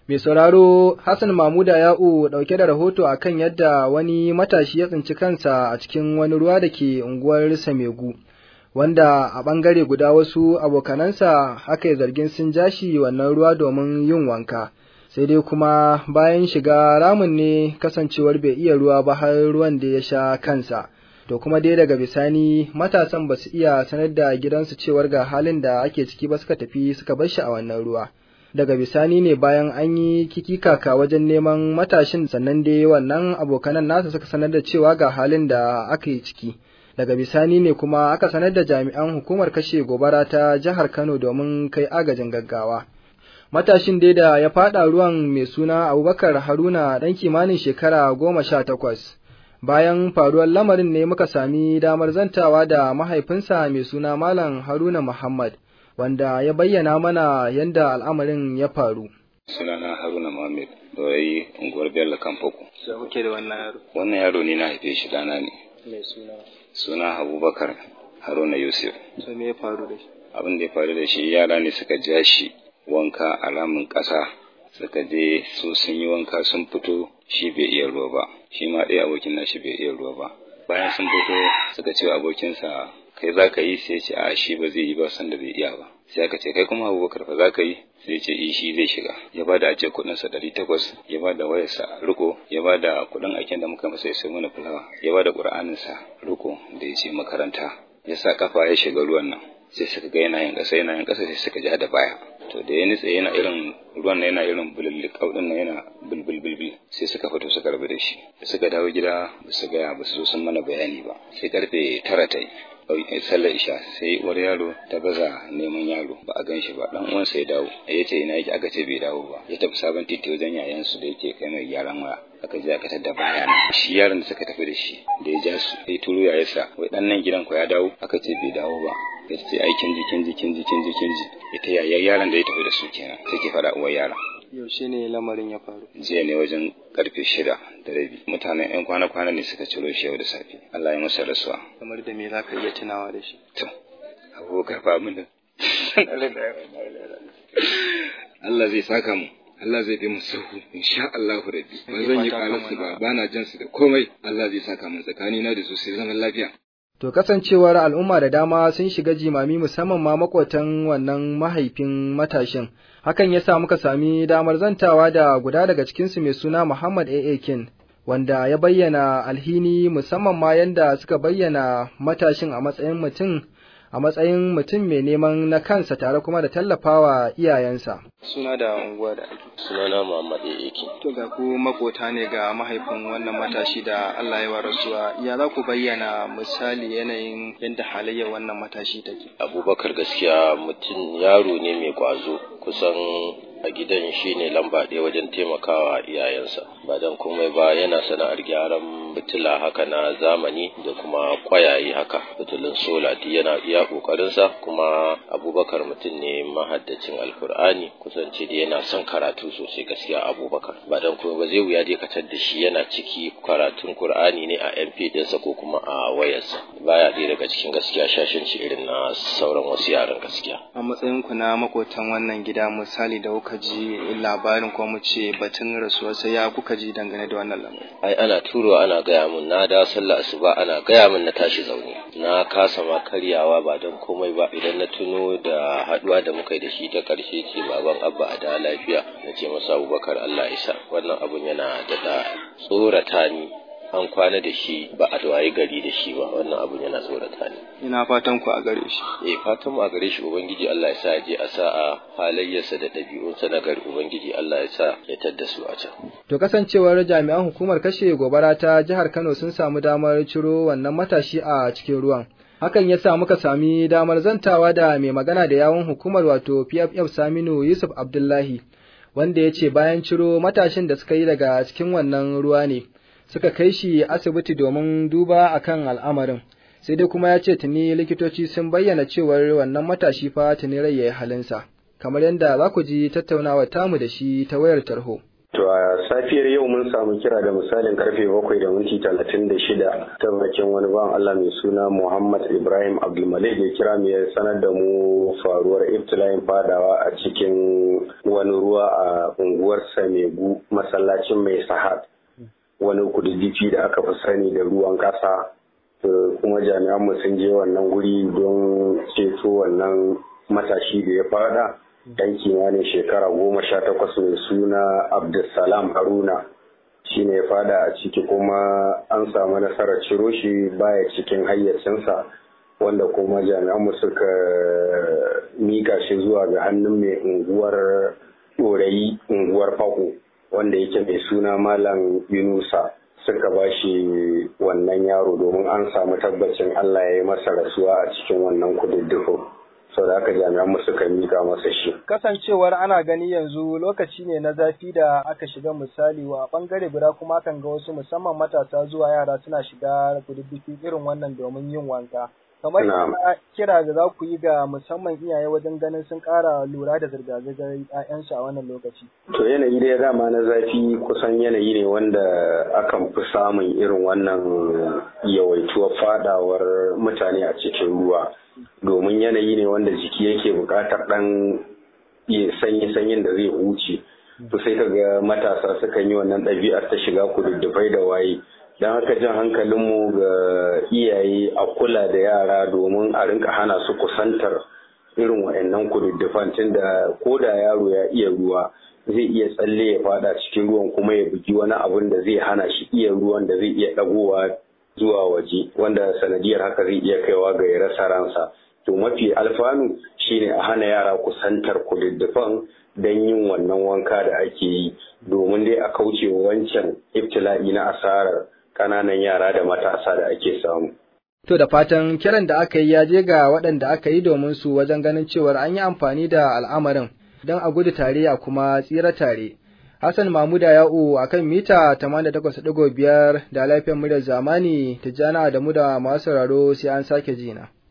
Mai sauraro Hassan Mamuda Ya'u ɗauke da rahoto akan yadda wani matashi ya tsinci kansa a cikin wani ruwa da ke unguwar Samegu, wanda a ɓangare guda wasu abokanansa aka yi zargin sun jashi wannan ruwa domin yin wanka, sai dai kuma bayan shiga ramin ne kasancewar bai iya ruwa ba har ruwan da ya sha kansa. To kuma dai daga bisani matasan ba su iya sanar da gidansu cewar ga halin da ake ciki ba suka tafi suka bar shi a wannan ruwa. Daga bisani ne bayan an yi kikikaka wajen neman matashin sannan dai wannan abokanan nasa suka sanar da cewa ga halin da aka yi ciki. Daga bisani ne kuma aka sanar da jami'an hukumar kashe gobara ta jihar Kano domin kai agajin gaggawa. Matashin dai da ya faɗa ruwan mai suna Abubakar Haruna ɗan kimanin shekara 18. Bayan faruwar lamarin ne muka sami damar zantawa da mahaifinsa mai suna Malam Haruna Muhammad, wanda ya bayyana mana yadda al'amarin ya faru. Sunana Haruna Muhammad, doyi unguwar Bello Kamfako. Sai kuke da wannan yaro? Wannan yaro ne na haife shi dana ne. Mai suna? Suna Abubakar Haruna Yusuf. To me ya faru da shi? Abin da ya faru da shi, yara ne suka ja shi wanka a ramin ƙasa, suka je su sun yi wanka sun fito, shi bai iya ruwa ba, shi ma ɗaya abokin nashi bai iya ruwa ba. Bayan sun fito suka ce abokinsa, kai za ka yi? Sai ce a shi ba zai yi ba sanda bai iya ba. Sai aka ce kai kuma Abubakar fa za ka yi? Sai ce shi zai shiga. Ya ba da ajiye kuɗinsa 800, ya ba da wayarsa riko, ya ba da kuɗin aikin da muka masa ya sai mana fulawa, ya ba da ƙur'aninsa riko da ya ce makaranta. Ya sa kafa ya shiga ruwan nan. Sai suka ga yana yin ƙasa sai suka ja da baya. To da ya nitse yana irin ruwan nan yana irin bululluƙau ɗin nan yana bulbul sai suka fito suka rabu da shi. Da suka dawo gida ba su zo sun mana bayani ba. Sai karfe 9 ta yi. Sallar isha sai uwar yaro ta baza neman yaro ba a gan shi ba, dan uwansa ya dawo ya ce ina yake, aka ce bai dawo ba. Ya tafi sabon titi wajen yayansu da yake kai mai gyaran waya, aka je aka tada baya nan. Shi yaron da suka tafi da shi da ya ja su sai turo yayarsa, wai dan nan gidan ko ya dawo, aka ce bai dawo ba. Ya ce ai kin ji ita yayar yaron da ya tafi da su kenan, sai ke fada uwar yaron. Yaushe ne lamarin ya faru? Jiya ne wajen karfe 6:30. Mutanen 'yan kwana ne suka ciro shi yau da safe. Allah ya masa rasuwa. Kamar da me za ka iya tunawa da shi? To, Abubakar fa mun Allah zai saka mu. Allah zai bi mu sauku insha Allah rabbi. Ba zan yi kalarsu ba na jan su da komai. Allah zai saka mu tsakanina da su sai zaman lafiya. To kasancewar al'umma da dama sun shiga jimami musamman ma makwatan wannan mahaifin matashin, hakan ya sa muka sami damar zantawa da guda daga cikinsu mai suna Muhammad A.A.Kin, wanda ya bayyana alhini musamman ma yanda suka bayyana matashin a matsayin mutum mai neman na kansa tare kuma da tallafawa iyayensa. Suna da unguwa da ake. Sunana Muhammad A.A.Kin. To ga ku makota ne ga mahaifin wannan matashi da Allah ya warasuwa, ya za ku bayyana misali yanayin yadda halayyar wannan matashi take? Abubakar gaskiya mutum yaro ne mai kwazo, kusan a gidan shi ne lamba ɗaya wajen taimakawa iyayensa, ba don komai ba yana sana'ar gyaran fitila haka na zamani da kuma kwayaye haka, fitilun sola yana iya ƙoƙarinsa. Kuma Abubakar mutum ne mahaddacin Alkur'ani, kusanci da yana son karatu sosai gaskiya Abubakar, ba don komai ba zai wuya dai katar da shi yana ciki karatun Kur'ani ne a MP ɗinsa ko kuma a wayarsa, baya ɗaya daga cikin gaskiya shashanci irin na sauran wasu yaran gaskiya. A matsayinku na makotan wannan gida misali da kuka ji labarin ko mu ce batun rasuwarsa, ya kuka ji dangane da wannan lamarin? Ai ana turowa ana gaya min, na da sallah asuba ana gaya min na tashi zaune, na kasa ma karyawa ba don komai ba. Idan na tuno da haduwa da muka yi da shi ta karshe ce baban Abba a da lafiya, na ce masa Abubakar Allah isa, wannan abun yana da tsorata ni. An kwana da shi ba a waye gari da shi ba, wannan abun yana tsorata ni. Ina fatan ku a gare shi. Fatan mu a gare shi Ubangiji Allah ya sa ya je a sa'a halayyarsa da ɗabi'unsa na gari, Ubangiji Allah ya sa ya tadda su a can. To kasancewar jami'an hukumar kashe gobara ta jihar Kano sun samu damar ciro wannan matashi a cikin ruwan, hakan ya sa muka sami damar zantawa da mai magana da yawun hukumar wato PFF Saminu Yusuf Abdullahi, wanda ya ce bayan ciro matashin da suka yi daga cikin wannan ruwa ne suka kai shi asibiti domin duba akan al'amarin, sai dai kuma ya ce tuni likitoci sun bayyana cewar wannan matashi fa tuni rai yayi halinsa, kamar yadda za ku ji tattaunawa tamu da shi ta wayar tarho. To a safiyar yau mun samu kira da misalin karfe 7:36 ta bakin wani bawan Allah mai suna Muhammad Ibrahim Abdulmalik ya kira mu ya sanar da mu faruwar ibtila'in fadawa a cikin wani ruwa a unguwar Samegu masallacin Mai Sahad, wani kududdufi da aka fi sani da ruwan kasa. Kuma jami'an mu sun je wannan guri don ceto wannan matashi da ya fada. Dan kimanin shekara 18 mai suna Abdulsalam Haruna shi ne ya fada a ciki, kuma an samu nasarar ciro shi baya cikin hayyacinsa, wanda kuma jami'anmu suka mika shi zuwa ga hannun mai unguwar ɗorayi, unguwar Fako, wanda yake mai suna Malam Yunusa. Suka ba shi wannan yaro domin an samu tabbacin Allah ya yi masa rasuwa a cikin wannan kududdufin. sau da aka jami'an mu suka mika masa shi. Kasancewar ana gani yanzu lokaci ne na zafi da aka shiga, misali wa bangare guda kuma kan ga wasu musamman matasa zuwa yara suna shiga kududdufi irin wannan domin yin wanka. Kamar yana kira da za ku yi ga musamman iyaye wajen ganin sun ƙara lura da zirga-zirgar 'ya'yansu a wannan lokaci. To yanayi da ya dama na zafi kusan yanayi ne wanda akan fi samun irin wannan yawaituwar fadawar mutane a cikin ruwa. Domin yanayi ne wanda jiki yake buƙatar ɗan sanyi-sanyin da zai huce. To sai ka ga matasa sukan yi wannan ɗabi'ar ta shiga kududdufai da waye. Don haka jan hankalinmu ga iyaye a kula da yara domin a rinka hana su kusantar irin wa'annan kududdufan, tunda ko da yaro ya iya ruwa zai iya tsalle ya fada cikin ruwan kuma ya bugi wani abun da zai hana shi iya ruwan da zai iya ɗagowa zuwa waje, wanda sanadiyar haka zai iya kaiwa ga ya rasa ransa. To mafi alfanu shine a hana yara kusantar kududdufan don yin wannan wanka da ake yi, domin dai a kauce wa wancan ibtila'i na asarar ƙananan yara da matasa da ake samu. To da fatan kiran da aka yi ya je ga waɗanda aka yi domin su wajen ganin cewar an yi amfani da al'amarin don a gudu tare a kuma tsira tare. Hassan Mahmuda Ya'u a kan mita 88.5 da Lafiyar Muryar Zamani, Tijjani Adamu da masu sauraro sai an sake jina.